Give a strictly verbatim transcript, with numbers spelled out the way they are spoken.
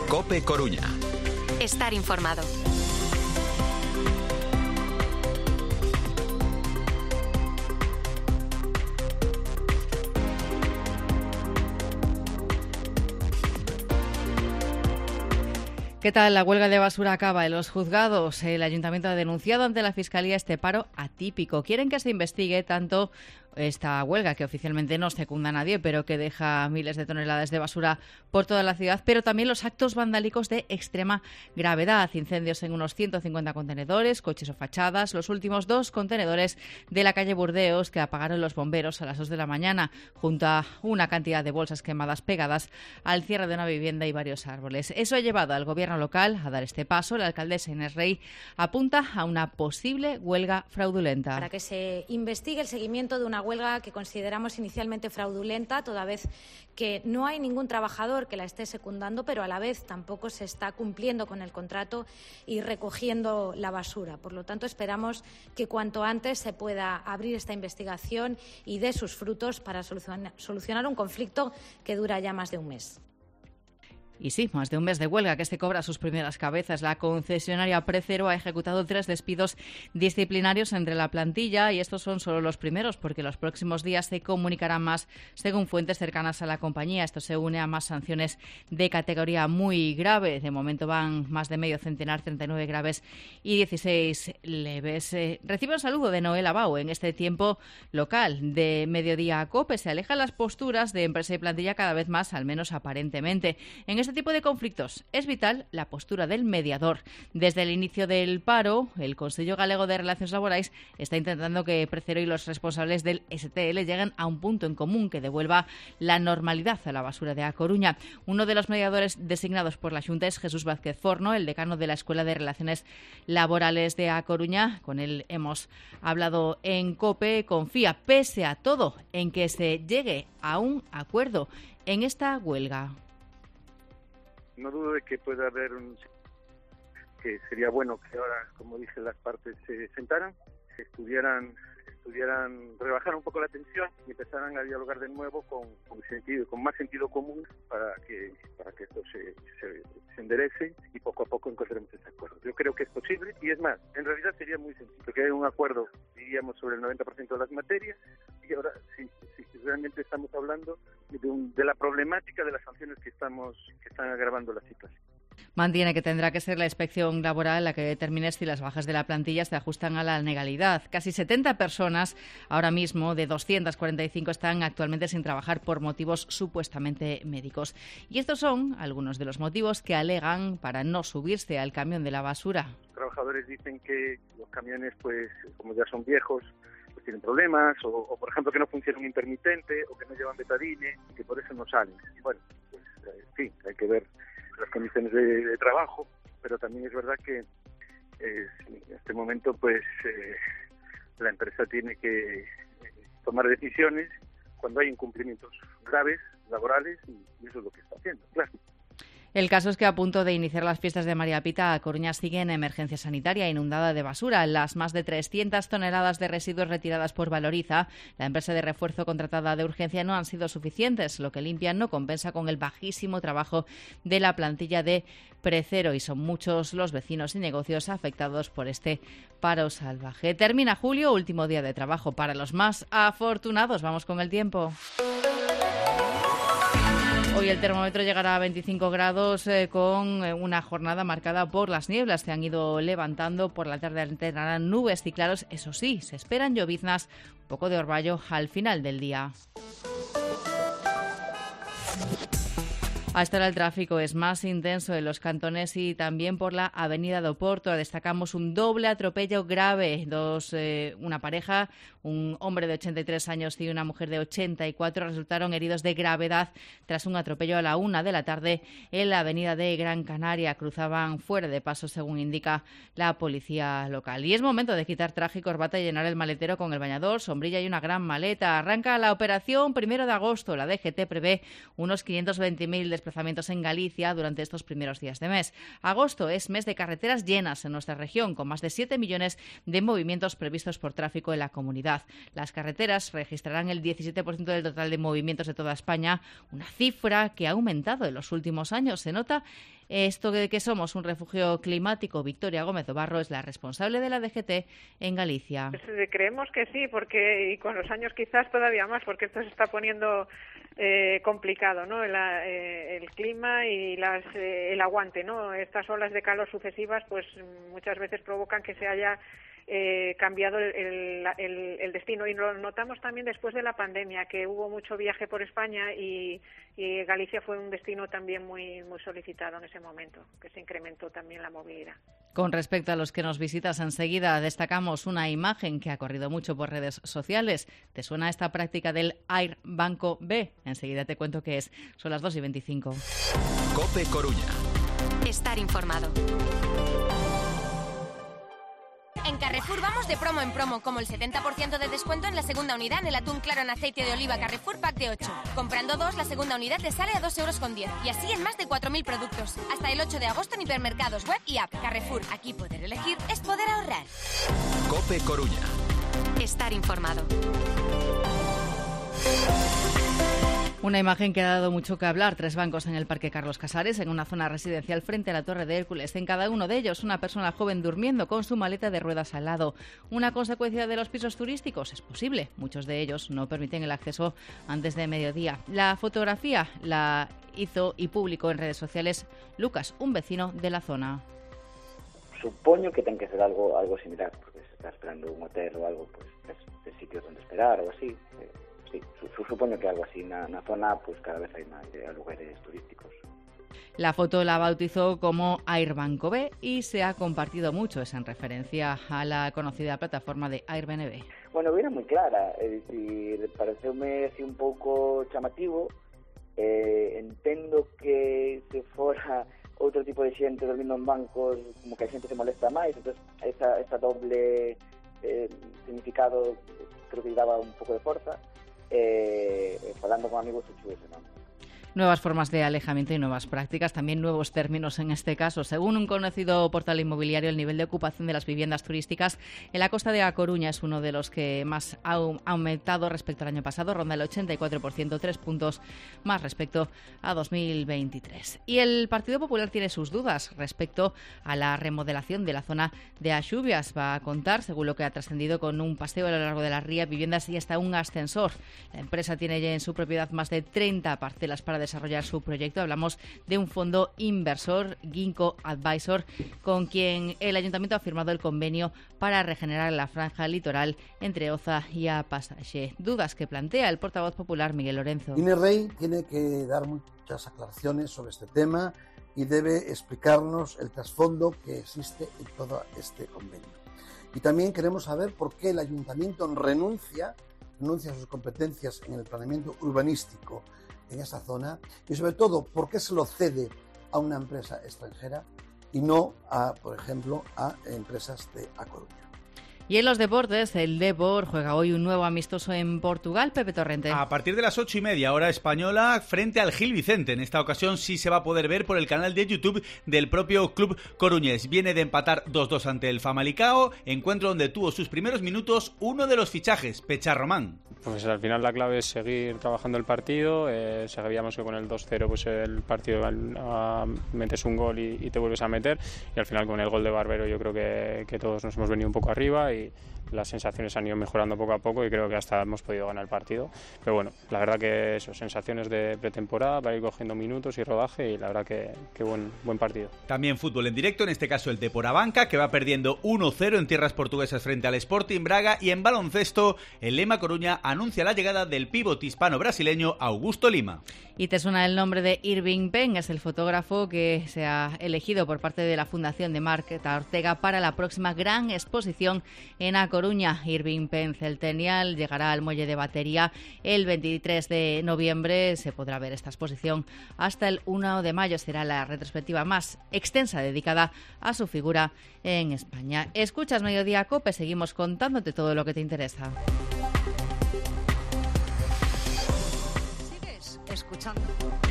COPE Coruña. Estar informado. ¿Qué tal? La huelga de basura acaba en los juzgados. El Ayuntamiento ha denunciado ante la Fiscalía este paro atípico. Quieren que se investigue tanto esta huelga, que oficialmente no secunda a nadie, pero que deja miles de toneladas de basura por toda la ciudad, pero también los actos vandálicos de extrema gravedad. Incendios en unos ciento cincuenta contenedores, coches o fachadas. Los últimos dos contenedores de la calle Burdeos que apagaron los bomberos a las dos de la mañana, junto a una cantidad de bolsas quemadas pegadas al cierre de una vivienda y varios árboles. Eso ha llevado al gobierno local a dar este paso. La alcaldesa Inés Rey apunta a una posible huelga fraudulenta. Para que se investigue el seguimiento de una huelga que consideramos inicialmente fraudulenta, toda vez que no hay ningún trabajador que la esté secundando, pero a la vez tampoco se está cumpliendo con el contrato y recogiendo la basura. Por lo tanto, esperamos que cuanto antes se pueda abrir esta investigación y dé sus frutos para solucionar un conflicto que dura ya más de un mes. Y sí, más de un mes de huelga que se cobra sus primeras cabezas. La concesionaria Precero ha ejecutado tres despidos disciplinarios entre la plantilla y estos son solo los primeros porque los próximos días se comunicarán más según fuentes cercanas a la compañía. Esto se une a más sanciones de categoría muy grave. De momento van más de medio centenar, treinta y nueve graves y dieciséis leves. Eh, recibe un saludo de Noel Abau en este tiempo local de Mediodía a COPE. Se alejan las posturas de empresa y plantilla cada vez más, al menos aparentemente. En este tipo de conflictos es vital la postura del mediador. Desde el inicio del paro, el Consello Galego de Relaciones Laborais está intentando que Precero y los responsables del S T L lleguen a un punto en común que devuelva la normalidad a la basura de A Coruña. Uno de los mediadores designados por la Xunta es Jesús Vázquez Forno, el decano de la Escuela de Relaciones Laborales de A Coruña. Con él hemos hablado en COPE. Confía, pese a todo, en que se llegue a un acuerdo en esta huelga. No dudo de que pueda haber un... que sería bueno que ahora, como dije, las partes se sentaran, estudiaran, estudiaran, rebajaran un poco la tensión y empezaran a dialogar de nuevo con, con sentido, con más sentido común para que para que esto se, se, se enderece y poco a poco encontremos ese acuerdo. Yo creo que es posible y es más, en realidad sería muy sencillo, porque hay un acuerdo, diríamos, sobre el noventa por ciento de las materias y ahora sí, sí realmente estamos hablando de, un, de la problemática de las sanciones que estamos que están agravando la situación. Mantiene que tendrá que ser la inspección laboral la que determine si las bajas de la plantilla se ajustan a la legalidad. Casi setenta personas ahora mismo, de doscientas cuarenta y cinco, están actualmente sin trabajar por motivos supuestamente médicos. Y estos son algunos de los motivos que alegan para no subirse al camión de la basura. Los trabajadores dicen que los camiones, pues, como ya son viejos, pues tienen problemas, o, o por ejemplo que no funciona un intermitente, o que no llevan betadine, y que por eso no salen. Y bueno, pues, en fin, hay que ver las condiciones de, de trabajo, pero también es verdad que eh, en este momento pues eh, la empresa tiene que eh, tomar decisiones cuando hay incumplimientos graves laborales y eso es lo que está haciendo, claro. El caso es que a punto de iniciar las fiestas de María Pita, A Coruña sigue en emergencia sanitaria inundada de basura. Las más de trescientas toneladas de residuos retiradas por Valoriza, la empresa de refuerzo contratada de urgencia, no han sido suficientes. Lo que limpia no compensa con el bajísimo trabajo de la plantilla de Precero y son muchos los vecinos y negocios afectados por este paro salvaje. Termina julio, último día de trabajo para los más afortunados. Vamos con el tiempo. Hoy el termómetro llegará a veinticinco grados eh, con una jornada marcada por las nieblas que han ido levantando. Por la tarde alternarán nubes y claros. Eso sí, se esperan lloviznas, un poco de orvallo al final del día. A esta hora el tráfico es más intenso en los cantones y también por la avenida do Porto. Destacamos un doble atropello grave. Dos, eh, una pareja, un hombre de ochenta y tres años y una mujer de ochenta y cuatro, resultaron heridos de gravedad tras un atropello a la una de la tarde en la avenida de Gran Canaria. Cruzaban fuera de paso, según indica la policía local. Y es momento de quitar traje y corbata y llenar el maletero con el bañador, sombrilla y una gran maleta. Arranca la operación primero de agosto. La D G T prevé unos quinientos veinte mil desplazamientos desplazamientos en Galicia durante estos primeros días de mes. Agosto es mes de carreteras llenas en nuestra región, con más de siete millones de movimientos previstos por tráfico en la comunidad. Las carreteras registrarán el diecisiete por ciento del total de movimientos de toda España, una cifra que ha aumentado en los últimos años. Se nota esto de que somos un refugio climático. Victoria Gómez Obarro es la responsable de la D G T en Galicia. Pues creemos que sí, porque y con los años quizás todavía más, porque esto se está poniendo eh, complicado, ¿no? El, eh, el clima y las, eh, el aguante, ¿no? Estas olas de calor sucesivas, pues muchas veces provocan que se haya Eh, cambiado el, el, el, el destino, y lo notamos también después de la pandemia, que hubo mucho viaje por España y, y Galicia fue un destino también muy, muy solicitado en ese momento, que se incrementó también la movilidad. Con respecto a los que nos visitas enseguida, destacamos una imagen que ha corrido mucho por redes sociales. ¿Te suena esta práctica del Air Banco B? Enseguida te cuento qué es. Son las dos y veinticinco. COPE Coruña. Estar informado. En Carrefour vamos de promo en promo, como el setenta por ciento de descuento en la segunda unidad en el atún claro en aceite de oliva Carrefour Pack de ocho. Comprando dos, la segunda unidad te sale a dos euros con diez. Y así en más de cuatro mil productos. Hasta el ocho de agosto en hipermercados, web y app. Carrefour, aquí poder elegir es poder ahorrar. COPE Coruña. Estar informado. Una imagen que ha dado mucho que hablar. Tres bancos en el Parque Carlos Casares, en una zona residencial frente a la Torre de Hércules. En cada uno de ellos, una persona joven durmiendo con su maleta de ruedas al lado. ¿Una consecuencia de los pisos turísticos? Es posible. Muchos de ellos no permiten el acceso antes de mediodía. La fotografía la hizo y publicó en redes sociales Lucas, un vecino de la zona. Supoño que ten que ser algo algo similar, porque se está esperando un hotel o algo, pues, de sitios donde esperar o así. Eh. Sí, supoño que algo así. Na, na zona, pues cada vez hay máis eh, lugares turísticos. La foto la bautizó como Air Banco B y se ha compartido mucho. Es en referencia a la conocida plataforma de Airbnb. Bueno, era moi clara, é dicir, pareceume así un pouco chamativo. Eh, entendo que se fora outro tipo de xente dormindo en bancos, como que a xente se molesta máis, entón esa, esa doble eh, significado creo que lle daba un pouco de forza. Eh, falando con amigos chuchos, ¿no? Nuevas formas de alejamiento y nuevas prácticas, también nuevos términos en este caso. Según un conocido portal inmobiliario, el nivel de ocupación de las viviendas turísticas en la costa de A Coruña es uno de los que más ha aumentado respecto al año pasado, ronda el ochenta y cuatro por ciento, tres puntos más respecto a dos mil veintitrés. Y el Partido Popular tiene sus dudas respecto a la remodelación de la zona de Axubias. Va a contar, según lo que ha trascendido, con un paseo a lo largo de la ría, viviendas y hasta un ascensor. La empresa tiene ya en su propiedad más de treinta parcelas para desarrollar su proyecto. Hablamos de un fondo inversor, Ginkgo Advisor, con quien el Ayuntamiento ha firmado el convenio para regenerar la franja litoral entre Oza y A Pasaje. Dudas que plantea el portavoz popular Miguel Lorenzo. Inés Rey tiene que dar muchas aclaraciones sobre este tema y debe explicarnos el trasfondo que existe en todo este convenio. Y también queremos saber por qué el Ayuntamiento renuncia, renuncia a sus competencias en el planeamiento urbanístico en esa zona, y sobre todo por qué se lo cede a una empresa extranjera y no a, por ejemplo, a empresas de A Coruña. Y en los deportes, el Depor juega hoy un nuevo amistoso en Portugal. Pepe Torrente. A partir de las ocho y media, hora española, frente al Gil Vicente. En esta ocasión sí se va a poder ver por el canal de YouTube del propio club coruñés. Viene de empatar dos dos ante el Famalicao, encuentro donde tuvo sus primeros minutos uno de los fichajes, Pecha Román. Pues al final la clave es seguir trabajando el partido. Eh, sabíamos que con el dos cero pues el partido uh, metes un gol y, y te vuelves a meter, y al final con el gol de Barbero yo creo que, que todos nos hemos venido un poco arriba y las sensaciones han ido mejorando poco a poco y creo que hasta hemos podido ganar el partido. Pero bueno, la verdad que eso, sensaciones de pretemporada para ir cogiendo minutos y rodaje, y la verdad que, que buen, buen partido. También fútbol en directo, en este caso el Depor Abanca, que va perdiendo uno cero en tierras portuguesas frente al Sporting Braga, y en baloncesto el Lema Coruña anuncia la llegada del pívot hispano-brasileño Augusto Lima. Y te suena el nombre de Irving Penn, es el fotógrafo que se ha elegido por parte de la Fundación de Marta Ortega para la próxima gran exposición en A Coruña. Irving Penn Celtenial llegará al muelle de Batería el veintitrés de noviembre. Se podrá ver esta exposición hasta el uno de mayo. Será la retrospectiva más extensa dedicada a su figura en España. Escuchas Mediodía Cope, seguimos contándote todo lo que te interesa. Sigues escuchando.